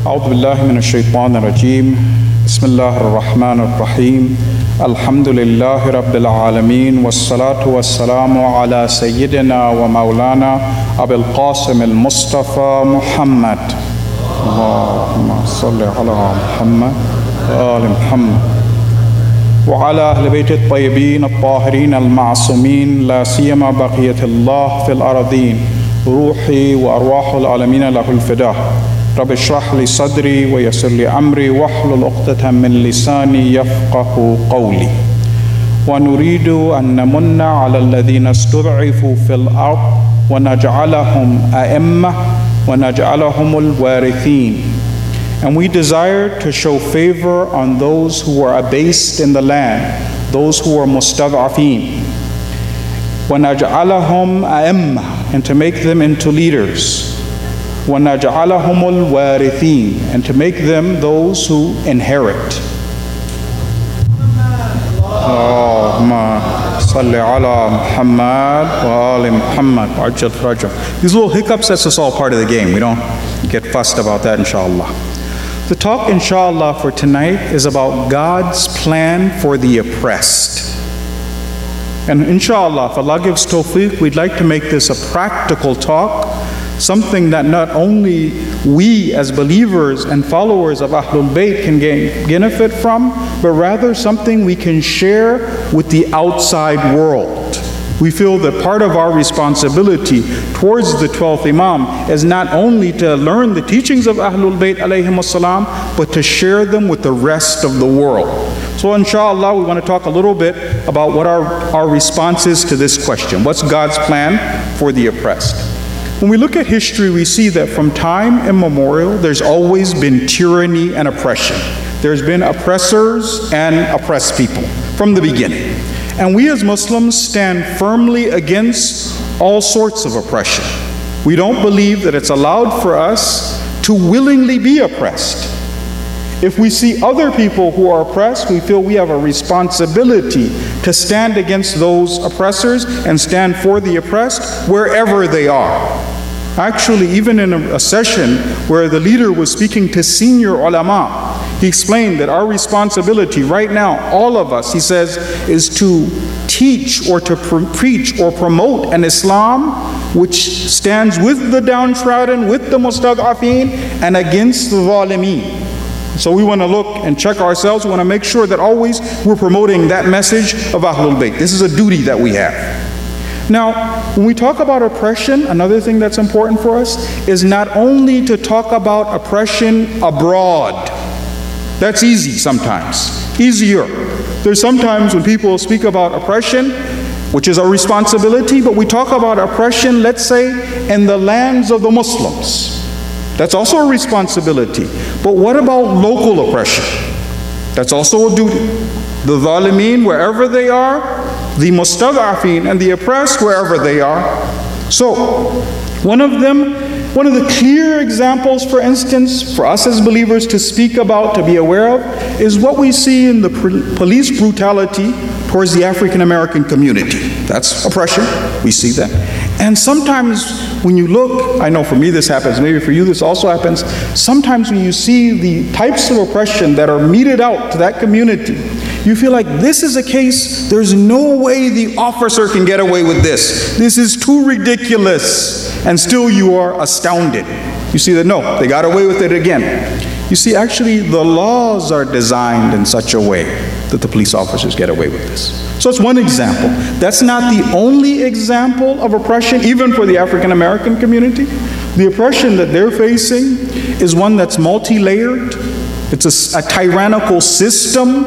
أعوذ بالله من الشيطان الرجيم بسم الله الرحمن الرحيم الحمد لله رب العالمين والصلاة والسلام على سيدنا ومولانا أبي القاسم المصطفى محمد اللهم صل على محمد وآل محمد وعلى أهل بيت الطيبين الطاهرين المعصومين لا سيما بقية الله في الأرضين روحي وأرواح العالمين له الفداء رب اشرح لي صدري ويسر لي أمري واحلل عقدة من لساني يفقه قولي ونريد أن نمن على الذين استضعفوا في الأرض ونجعلهم أئمة ونجعلهم الوارثين. And we desire to show favor on those who are abased in the land, those who are mustad'afin. وَنَجْعَلَهُمْ أَئِمَّةً, and to make them into leaders. وَنَجْعَلَهُمُ الْوَارِثِينَ, and to make them those who inherit. Allahumma salli ala Muhammad wa ali Muhammad wa ajjal farajahum. These little hiccups, that's just all part of the game. We don't get fussed about that, inshallah. The talk, inshallah, for tonight is about God's plan for the oppressed. And inshallah, if Allah gives tawfiq, we'd like to make this a practical talk, something that not only we as believers and followers of Ahlul Bayt can gain benefit from, but rather something we can share with the outside world. We feel that part of our responsibility towards the 12th Imam is not only to learn the teachings of Ahlul Bayt alayhim as-salam, but to share them with the rest of the world. So inshallah, we want to talk a little bit about what our response is to this question. What's God's plan for the oppressed? When we look at history, we see that from time immemorial, there's always been tyranny and oppression. There's been oppressors and oppressed people from the beginning. And we as Muslims stand firmly against all sorts of oppression. We don't believe that it's allowed for us to willingly be oppressed. If we see other people who are oppressed, we feel we have a responsibility to stand against those oppressors and stand for the oppressed wherever they are. Actually, even in a session where the leader was speaking to senior ulama, he explained that our responsibility right now, all of us, he says, is to teach or to preach or promote an Islam which stands with the downtrodden, with the mustad'afin, and against the zalimeen. So we want to look and check ourselves. We want to make sure that always we're promoting that message of Ahlul Bayt. This is a duty that we have. Now, when we talk about oppression, another thing that's important for us is not only to talk about oppression abroad. That's easy sometimes, easier. There's sometimes when people speak about oppression, which is a responsibility, but we talk about oppression, let's say, in the lands of the Muslims. That's also a responsibility. But what about local oppression? That's also a duty. The zalimeen, wherever they are, the mustad'afin and the oppressed, wherever they are. So, one of the clear examples, for instance, for us as believers to speak about, to be aware of, is what we see in the police brutality towards the African American community. That's oppression. We see that. And sometimes when you look, I know for me this happens, maybe for you this also happens, sometimes when you see the types of oppression that are meted out to that community, you feel like this is a case, there's no way the officer can get away with this. This is too ridiculous. And still you are astounded. You see that, no, they got away with it again. You see, actually, the laws are designed in such a way that the police officers get away with this. So it's one example. That's not the only example of oppression, even for the African American community. The oppression that they're facing is one that's multi-layered. It's a tyrannical system.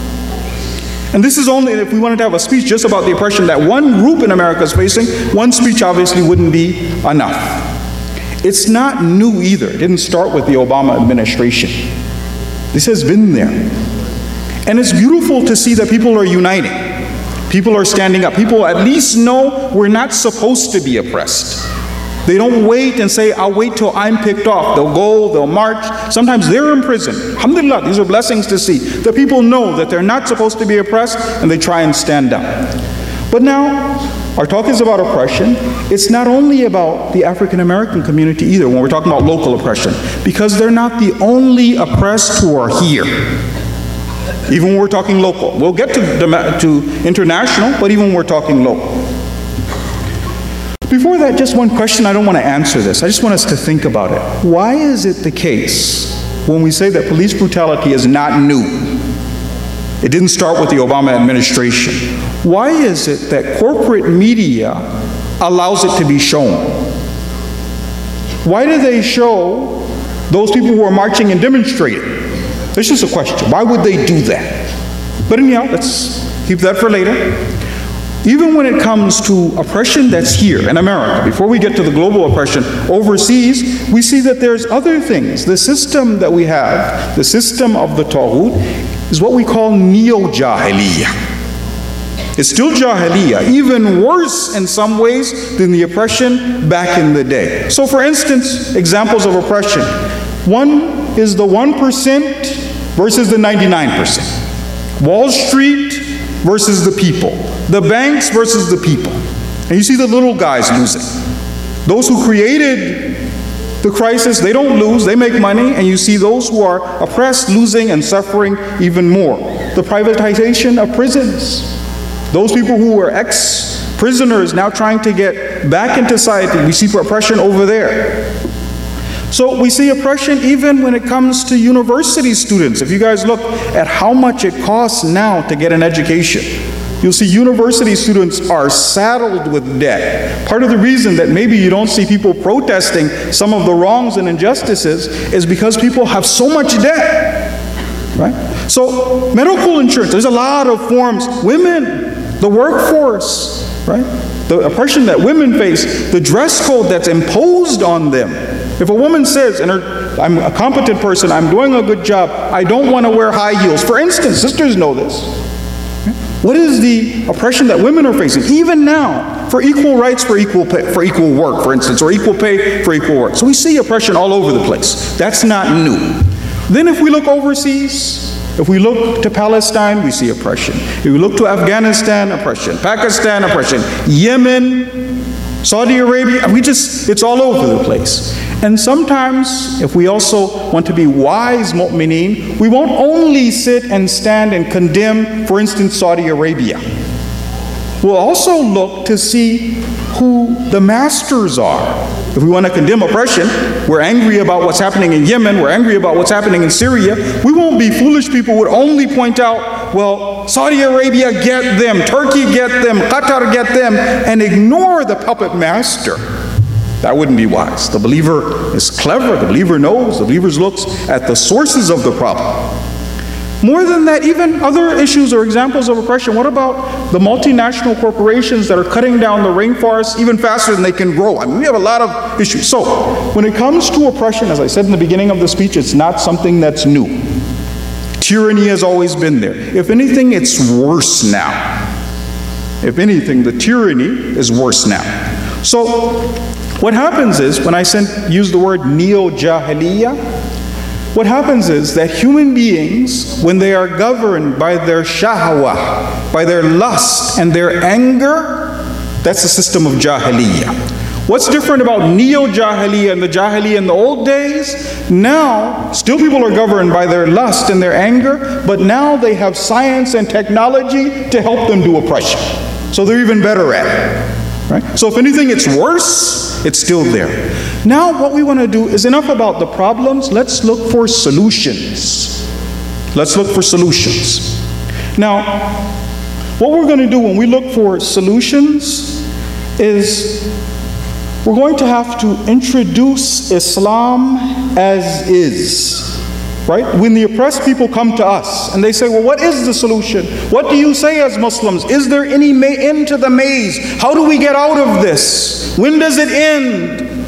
And this is only, if we wanted to have a speech just about the oppression that one group in America is facing, one speech obviously wouldn't be enough. It's not new either. It didn't start with the Obama administration. This has been there. And it's beautiful to see that people are uniting. People are standing up. People at least know we're not supposed to be oppressed. They don't wait and say, I'll wait till I'm picked off. They'll go, they'll march. Sometimes they're in prison. Alhamdulillah, these are blessings to see. The people know that they're not supposed to be oppressed and they try and stand up. But now, our talk is about oppression. It's not only about the African American community either when we're talking about local oppression, because they're not the only oppressed who are here. Even when we're talking local. We'll get to international, but even when we're talking local. Before that, just one question. I don't want to answer this. I just want us to think about it. Why is it the case when we say that police brutality is not new? It didn't start with the Obama administration. Why is it that corporate media allows it to be shown? Why do they show those people who are marching and demonstrating? It's just a question. Why would they do that? But anyhow, let's keep that for later. Even when it comes to oppression that's here in America, before we get to the global oppression overseas, we see that there's other things. The system that we have, the system of the Taghut, is what we call neo-Jahiliyyah. It's still Jahiliyyah, even worse in some ways than the oppression back in the day. So for instance, examples of oppression. One is the 1% versus the 99%. Wall Street versus the people. The banks versus the people. And you see the little guys losing. Those who created the crisis, they don't lose, they make money, and you see those who are oppressed losing and suffering even more. The privatization of prisons. Those people who were ex-prisoners now trying to get back into society, we see oppression over there. So we see oppression even when it comes to university students. If you guys look at how much it costs now to get an education, you'll see university students are saddled with debt. Part of the reason that maybe you don't see people protesting some of the wrongs and injustices is because people have so much debt, right? So medical insurance, there's a lot of forms. Women, the workforce, right? The oppression that women face, the dress code that's imposed on them. If a woman says, and I'm a competent person, I'm doing a good job, I don't want to wear high heels. For instance, sisters know this. What is the oppression that women are facing, even now, for equal rights, for equal pay, for equal work, for instance, or equal pay for equal work? So we see oppression all over the place. That's not new. Then if we look overseas, if we look to Palestine, we see oppression. If we look to Afghanistan, oppression. Pakistan, oppression. Yemen, Saudi Arabia, it's all over the place. And sometimes, if we also want to be wise mu'mineen, we won't only sit and stand and condemn, for instance, Saudi Arabia. We'll also look to see who the masters are. If we want to condemn oppression, we're angry about what's happening in Yemen, we're angry about what's happening in Syria, we won't be foolish people who would only point out, well, Saudi Arabia get them, Turkey get them, Qatar get them, and ignore the puppet master. That wouldn't be wise. The believer is clever, the believer knows, the believer looks at the sources of the problem. More than that, even other issues or examples of oppression. What about the multinational corporations that are cutting down the rainforests even faster than they can grow? I mean, we have a lot of issues. So, when it comes to oppression, as I said in the beginning of the speech, it's not something that's new. Tyranny has always been there. If anything, it's worse now. If anything, the tyranny is worse now. So, what happens is, when I use the word neo-Jahiliyyah, what happens is that human beings, when they are governed by their shahwah, by their lust and their anger, that's the system of Jahiliyyah. What's different about neo-Jahiliyyah and the Jahiliyyah in the old days? Now, still people are governed by their lust and their anger, but now they have science and technology to help them do oppression. So they're even better at it. Right? So if anything, it's worse, it's still there. Now what we want to do is enough about the problems, let's look for solutions. Let's look for solutions. Now, what we're going to do when we look for solutions is we're going to have to introduce Islam as is. Right? When the oppressed people come to us and they say, well, what is the solution? What do you say as Muslims? Is there any end to the maze? How do we get out of this? When does it end?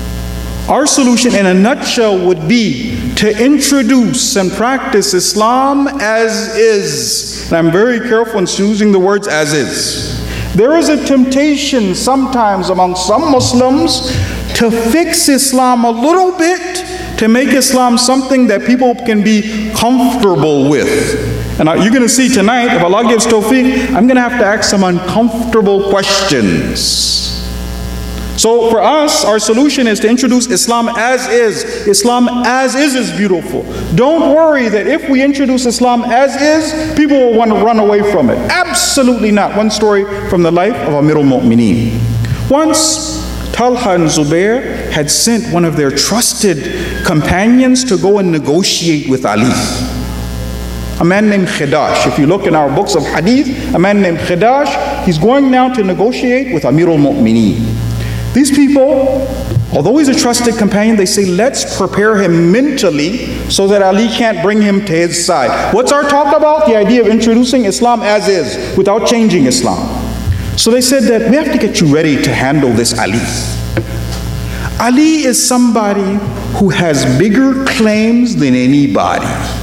Our solution in a nutshell would be to introduce and practice Islam as is. And I'm very careful in choosing the words as is. There is a temptation sometimes among some Muslims to fix Islam a little bit, to make Islam something that people can be comfortable with. And you're going to see tonight, if Allah gives tawfiq, I'm going to have to ask some uncomfortable questions. So for us, our solution is to introduce Islam as is. Islam as is beautiful. Don't worry that if we introduce Islam as is, people will want to run away from it. Absolutely not. One story from the life of Amir al-Mu'mineen. Once, Talha and Zubair had sent one of their trusted companions to go and negotiate with Ali. A man named Khidash. If you look in our books of hadith, a man named Khidash, he's going now to negotiate with Amir al-Mu'mineen. These people, although he's a trusted companion, they say, let's prepare him mentally so that Ali can't bring him to his side. What's our talk about? The idea of introducing Islam as is, without changing Islam. So they said that we have to get you ready to handle this Ali. Ali is somebody who has bigger claims than anybody.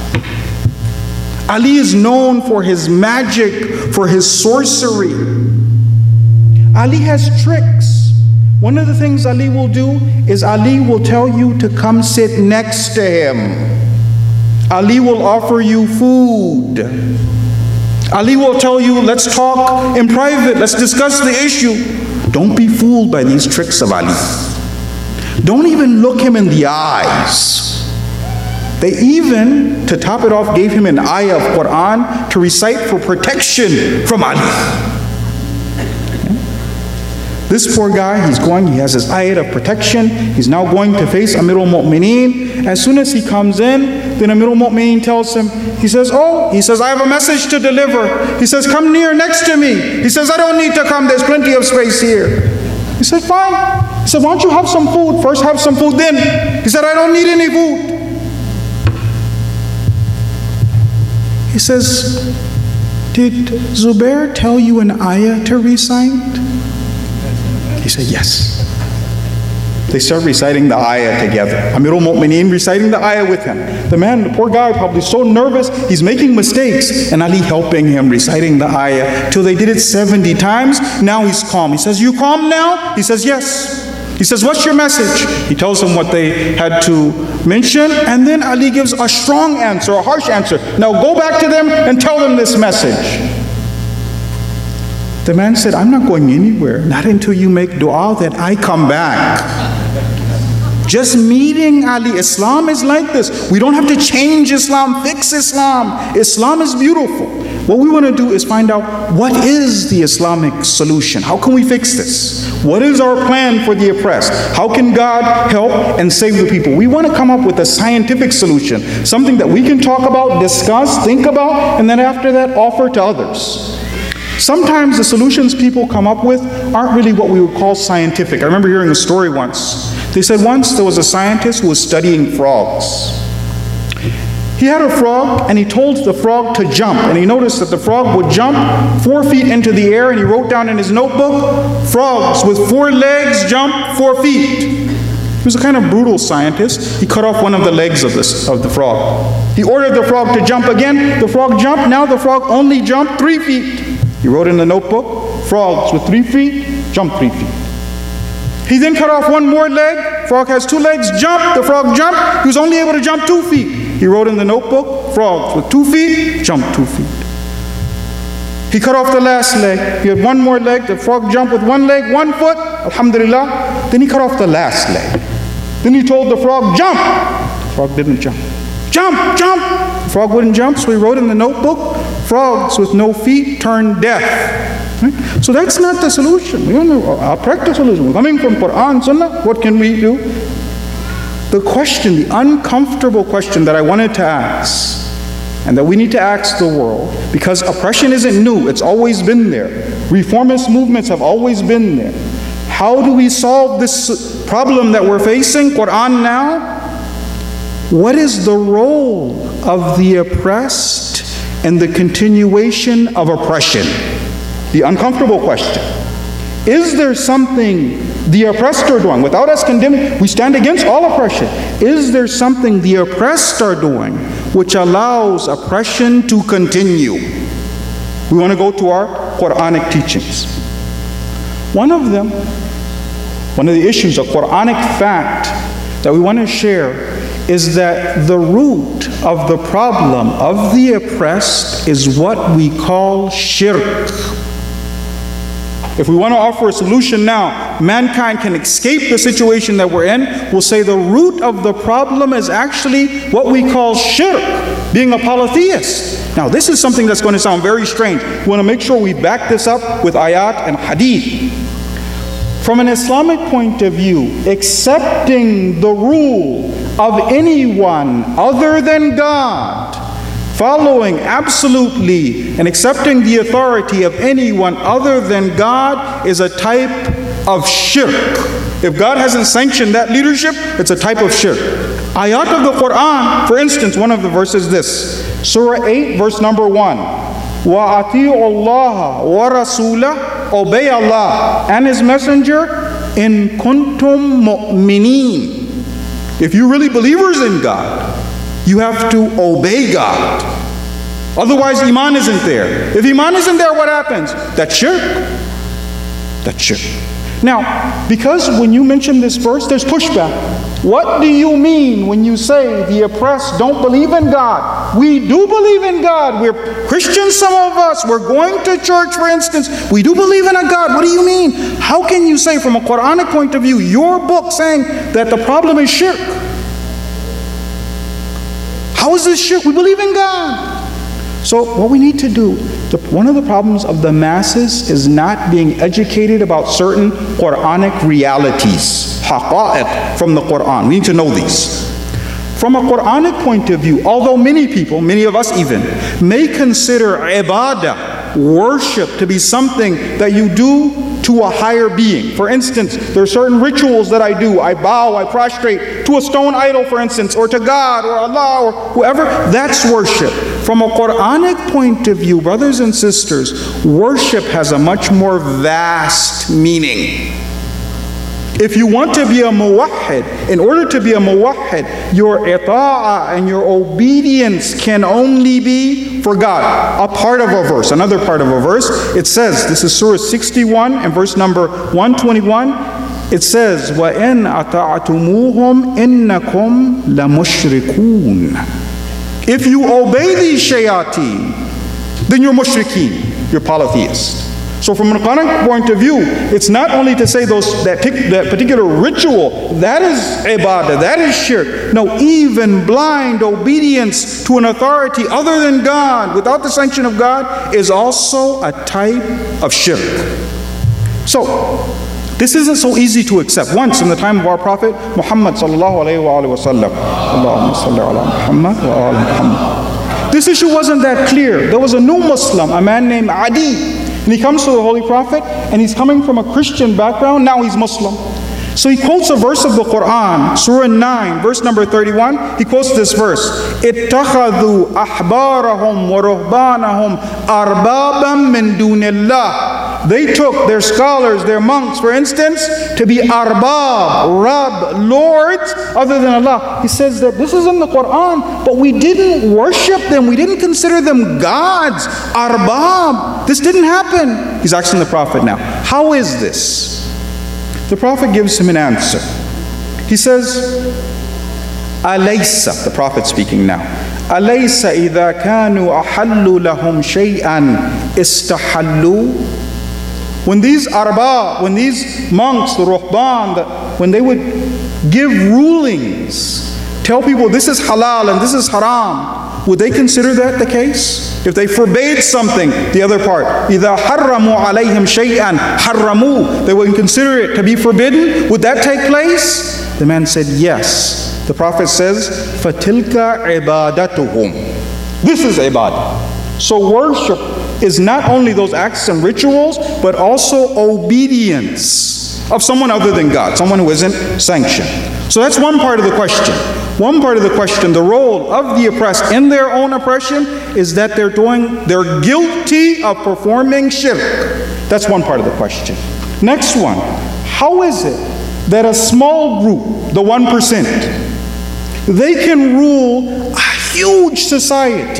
Ali is known for his magic, for his sorcery. Ali has tricks. One of the things Ali will do is Ali will tell you to come sit next to him. Ali will offer you food. Ali will tell you, let's talk in private, let's discuss the issue. Don't be fooled by these tricks of Ali. Don't even look him in the eyes. They even, to top it off, gave him an ayah of Quran to recite for protection from Ali. This poor guy, he has his ayat of protection. He's now going to face Amir al-Mu'mineen. As soon as he comes in, then Amir al-Mu'mineen tells him, he says, I have a message to deliver. He says, come near next to me. He says, I don't need to come, there's plenty of space here. He said, fine. He said, why don't you have some food? First have some food, then. He said, I don't need any food. He says, did Zubair tell you an ayah to recite? He said, yes. They start reciting the ayah together. Amir al-Mu'mineen reciting the ayah with him. The poor guy, probably so nervous, he's making mistakes. And Ali helping him, reciting the ayah, till they did it 70 times. Now he's calm. He says, you calm now? He says, yes. He says, what's your message? He tells him what they had to mention. And then Ali gives a strong answer, a harsh answer. Now go back to them and tell them this message. The man said, I'm not going anywhere, not until you make dua that I come back. Just meeting Ali. Islam is like this. We don't have to change Islam, fix Islam. Islam is beautiful. What we want to do is find out, what is the Islamic solution? How can we fix this? What is our plan for the oppressed? How can God help and save the people? We want to come up with a scientific solution, something that we can talk about, discuss, think about, and then after that offer to others. Sometimes the solutions people come up with aren't really what we would call scientific. I remember hearing a story once. They said once there was a scientist who was studying frogs. He had a frog and he told the frog to jump, and he noticed that the frog would jump 4 feet into the air, and he wrote down in his notebook, frogs with 4 legs jump 4 feet. He was a kind of brutal scientist. He cut off one of the legs of the frog. He ordered the frog to jump again. The frog jumped. Now the frog only jumped 3 feet. He wrote in the notebook, frogs with 3 feet, jump 3 feet. He then cut off one more leg. Frog has 2 legs, jump. The frog jumped. He was only able to jump 2 feet. He wrote in the notebook, frogs with 2 feet, jump 2 feet. He cut off the last leg. He had one more leg. The frog jumped with 1 leg, 1 foot. Alhamdulillah. Then he cut off the last leg. Then he told the frog, jump. The frog didn't jump. Jump, jump. The frog wouldn't jump, so he wrote in the notebook, frogs with no feet turn deaf. Right? So that's not the solution. We don't know our practical solution. We're coming from Quran, Sunnah. What can we do? The question, the uncomfortable question that I wanted to ask, and that we need to ask the world, because oppression isn't new, it's always been there. Reformist movements have always been there. How do we solve this problem that we're facing, Quran now? What is the role of the oppressed in the continuation of oppression? The uncomfortable question. Is there something the oppressed are doing? Without us condemning, we stand against all oppression. Is there something the oppressed are doing which allows oppression to continue? We want to go to our Quranic teachings. One of the issues, a Quranic fact that we want to share, is that the root of the problem of the oppressed is what we call shirk. If we want to offer a solution now, mankind can escape the situation that we're in, we'll say the root of the problem is actually what we call shirk, being a polytheist. Now, this is something that's going to sound very strange. We want to make sure we back this up with ayat and hadith. From an Islamic point of view, accepting the rule of anyone other than God, following absolutely and accepting the authority of anyone other than God is a type of shirk. If God hasn't sanctioned that leadership, it's a type of shirk. Ayat of the Quran, for instance, one of the verses is this. Surah 8, verse number 1. وَأَطِيعُوا اللَّهَ وَرَسُولَهُ, obey Allah and His Messenger, in kuntum mu'mineen. If you're really believers in God, you have to obey God. Otherwise, Iman isn't there. If Iman isn't there, what happens? That's shirk. That's shirk. Now, because when you mention this verse, there's pushback. What do you mean when you say the oppressed don't believe in God? We do believe in God. We're Christians, some of us. We're going to church, for instance. We do believe in a God. What do you mean? How can you say from a Quranic point of view, your book saying that the problem is shirk? How is this shirk? We believe in God. So what we need to do, one of the problems of the masses is not being educated about certain Quranic realities, haqa'iq from the Quran. We need to know these. From a Quranic point of view, although many people, many of us even, may consider ibadah, worship, to be something that you do to a higher being. For instance, there are certain rituals that I do. I bow, I prostrate to a stone idol, for instance, or to God, or Allah, or whoever. That's worship. From a Quranic point of view, brothers and sisters, worship has a much more vast meaning. If you want to be a muwahhid, in order to be a muwahhid, your ita'ah and your obedience can only be for God. A part of a verse, another part of a verse, it says, this is Surah 61 and verse number 121, it says, وَإِنْ أَطَعْتُمُوهُمْ إِنَّكُمْ لَمُشْرِكُونَ. If you obey these shayateen, then you're mushrikeen, you're polytheist. So from a Quranic point of view, it's not only to say that particular ritual, that is ibadah, that is shirk. No, even blind obedience to an authority other than God, without the sanction of God, is also a type of shirk. So, this isn't so easy to accept. Once in the time of our Prophet Muhammad sallallahu alayhi wa sallam, Allahumma salli ala Muhammad wa ala Muhammad. This issue wasn't that clear. There was a new Muslim, a man named Adi. And he comes to the Holy Prophet, and he's coming from a Christian background. Now he's Muslim. So he quotes a verse of the Quran, Surah 9, verse number 31. He quotes this verse, اتَّخَذُوا أَحْبَارَهُمْ وَرُهْبَانَهُمْ أَرْبَابًا مِّن دُونِ اللَّهِ. They took their scholars, their monks, for instance, to be arbab, rab, lords, other than Allah. He says that this is in the Quran, but we didn't worship them. We didn't consider them gods, arbab. This didn't happen. He's asking the Prophet now, how is this? The Prophet gives him an answer. He says, Alaysa, the Prophet speaking now, Alaysa idha kanu ahallu lahum shay'an istahallu. When these arbab, when these monks, the ruhban, when they would give rulings, tell people this is halal and this is haram, would they consider that the case? If they forbade something, the other part, إِذَا حَرَّمُوا عَلَيْهِمْ شَيْئًا حَرَّمُوا, they would consider it to be forbidden, would that take place? The man said, yes. The Prophet says, فَتِلْكَ عِبَادَتُهُمْ. This is ibadah. So worship is not only those acts and rituals, but also obedience of someone other than God, someone who isn't sanctioned. So that's one part of the question. One part of the question, the role of the oppressed in their own oppression, is that they're guilty of performing shirk. That's one part of the question. Next one, how is it that a small group, the 1%, they can rule a huge society?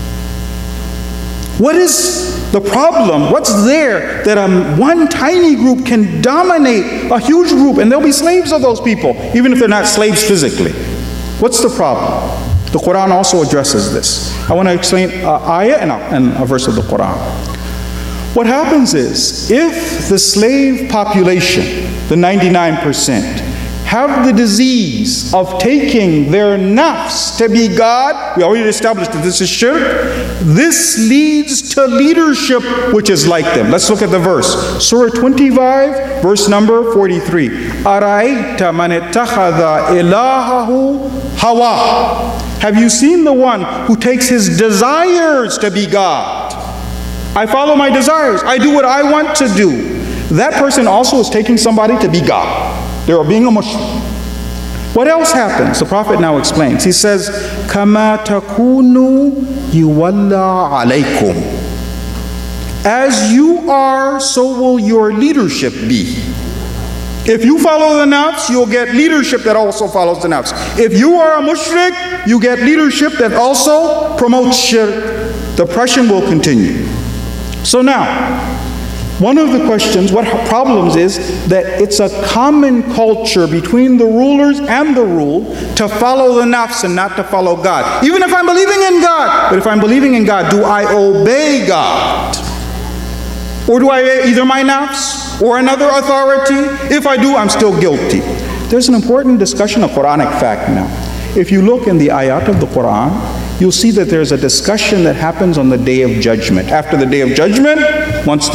What is the problem? What's there that one tiny group can dominate a huge group, and they'll be slaves of those people, even if they're not slaves physically? What's the problem? The Quran also addresses this. I want to explain an ayah and a verse of the Quran. What happens is, if the slave population, the 99%, have the disease of taking their nafs to be God, we already established that this is shirk, this leads to leadership which is like them. Let's look at the verse. Surah 25, verse number 43. أَرَأَيْتَ مَنِ اتَّخَذَ إِلَهَهُ هَوَاهُ. Have you seen the one who takes his desires to be God? I follow my desires. I do what I want to do. That person also is taking somebody to be God. They are being a mushrik. What else happens? The Prophet now explains. He says, كَمَا تَكُونُوا يُوَلَّى عَلَيْكُمْ. As you are, so will your leadership be. If you follow the nafs, you'll get leadership that also follows the nafs. If you are a mushrik, you get leadership that also promotes shirk. The oppression will continue. So now, one of the questions, what problems is that it's a common culture between the rulers and the ruled to follow the nafs and not to follow God. Even if I'm believing in God, but if I'm believing in God, do I obey God? Or do I obey either my nafs or another authority? If I do, I'm still guilty. There's an important discussion of Quranic fact now. If you look in the ayat of the Quran, you'll see that there's a discussion that happens on the Day of Judgment. After the Day of Judgment, once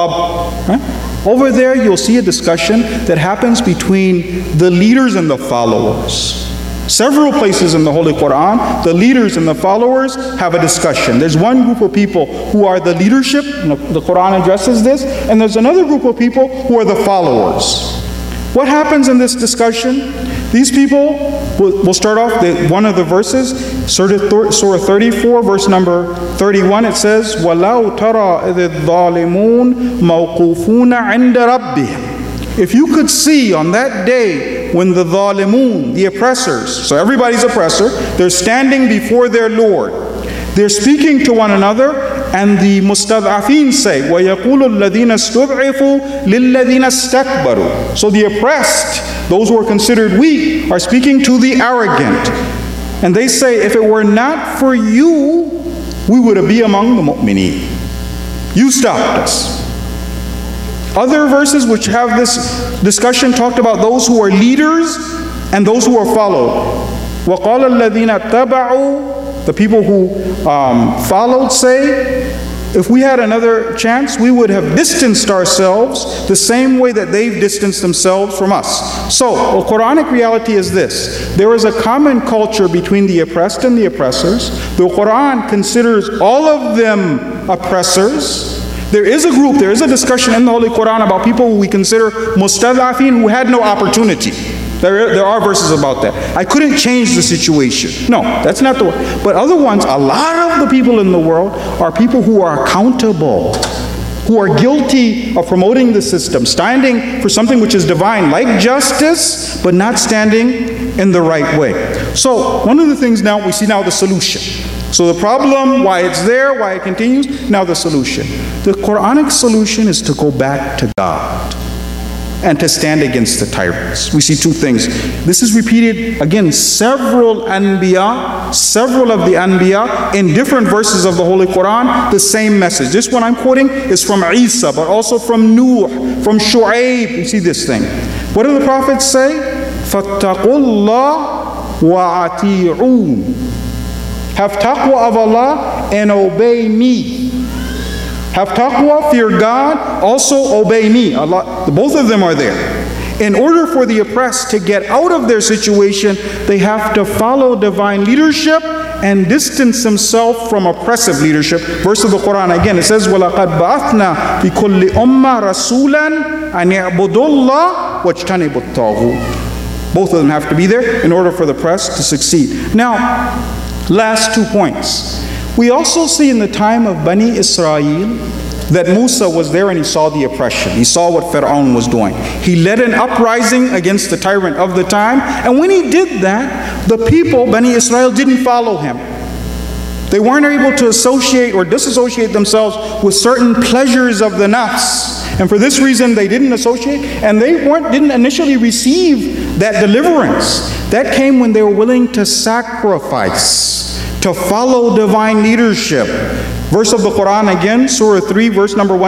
over there you'll see a discussion that happens between the leaders and the followers. Several places in the Holy Quran, the leaders and the followers have a discussion. There's one group of people who are the leadership, and the Quran addresses this, and there's another group of people who are the followers. What happens in this discussion? These people, we'll start off one of the verses, Surah 34, verse number 31, it says, وَلَوْ تَرَى إِذِ الظَّالِمُونَ مَوْقُوفُونَ عِنْدَ رَبِّهِمْ. If you could see on that day when the dhalimun, the oppressors, so everybody's oppressor, they're standing before their Lord. They're speaking to one another, and the mustad'afin say, وَيَقُولُ الَّذِينَ اسْتُضْعِفُوا لِلَّذِينَ اسْتَكْبَرُوا. So the oppressed, those who are considered weak, are speaking to the arrogant. And they say, if it were not for you, we would be among the mu'mineen. You stopped us. Other verses which have this discussion talked about those who are leaders and those who are followed. وَقَالَ الَّذِينَ اتَّبَعُوا. The people who followed say, if we had another chance, we would have distanced ourselves the same way that they've distanced themselves from us. So, the Quranic reality is this. There is a common culture between the oppressed and the oppressors. The Quran considers all of them oppressors. There is a group, there is a discussion in the Holy Quran about people who we consider mustad'afin, who had no opportunity. There are verses about that. I couldn't change the situation. No, that's not the one. But other ones, a lot of the people in the world are people who are accountable, who are guilty of promoting the system, standing for something which is divine, like justice, but not standing in the right way. So, one of the things now, we see now the solution. So the problem, why it's there, why it continues, now the solution. The Quranic solution is to go back to God and to stand against the tyrants. We see two things. This is repeated again, several of the Anbiya in different verses of the Holy Quran, the same message. This one I'm quoting is from Isa, but also from Nuh, from Shu'aib. You see this thing. What do the prophets say? فَاتَّقُوا اللَّهَ وَأَطِيعُونَ. Have taqwa of Allah and obey me. Have taqwa, fear God, also obey me. Allah, both of them are there. In order for the oppressed to get out of their situation, they have to follow divine leadership and distance themselves from oppressive leadership. Verse of the Quran again, it says, وَلَقَدْ بَعَثْنَا فِي كُلِّ أُمَّةٍ رَسُولًا أَنِ اعْبُدُوا اللَّهَ وَاجْتَنِبُوا الطَّاغُوتَ. Both of them have to be there in order for the oppressed to succeed. Now, last 2 points. We also see in the time of Bani Israel that Musa was there and he saw the oppression. He saw what Fir'aun was doing. He led an uprising against the tyrant of the time. And when he did that, the people, Bani Israel, didn't follow him. They weren't able to associate or disassociate themselves with certain pleasures of the nafs. And for this reason, they didn't associate, and they didn't initially receive that deliverance, that came when they were willing to sacrifice, to follow divine leadership. Verse of the Quran again, Surah 3, verse number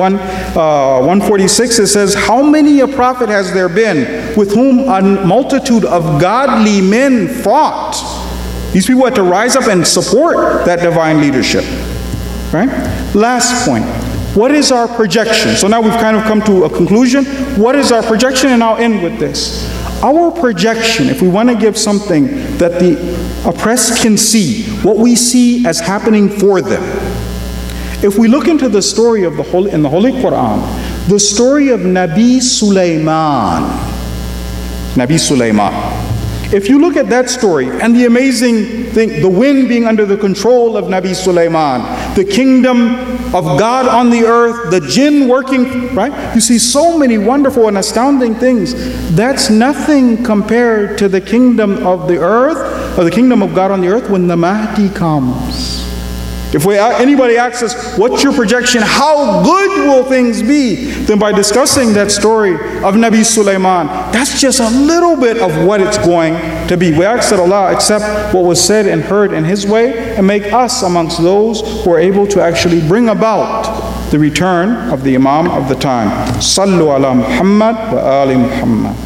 146, it says, how many a prophet has there been with whom a multitude of godly men fought? These people had to rise up and support that divine leadership. Right? Last point. What is our projection? So now we've kind of come to a conclusion. What is our projection? And I'll end with this. Our projection, if we want to give something that the oppressed can see, what we see as happening for them. If we look into the story of in the Holy Quran, the story of Nabi Sulaiman. Nabi Sulaiman. If you look at that story and the amazing thing, the wind being under the control of Nabi Sulaiman, the kingdom of God on the earth, the jinn working, right? You see so many wonderful and astounding things. That's nothing compared to the kingdom of the earth, or the kingdom of God on the earth when the Mahdi comes. If anybody asks us, what's your projection? How good will things be? Then by discussing that story of Nabi Sulaiman, that's just a little bit of what it's going to be. We ask that Allah accept what was said and heard in His way and make us amongst those who are able to actually bring about the return of the Imam of the time. Sallu ala Muhammad wa ali Muhammad.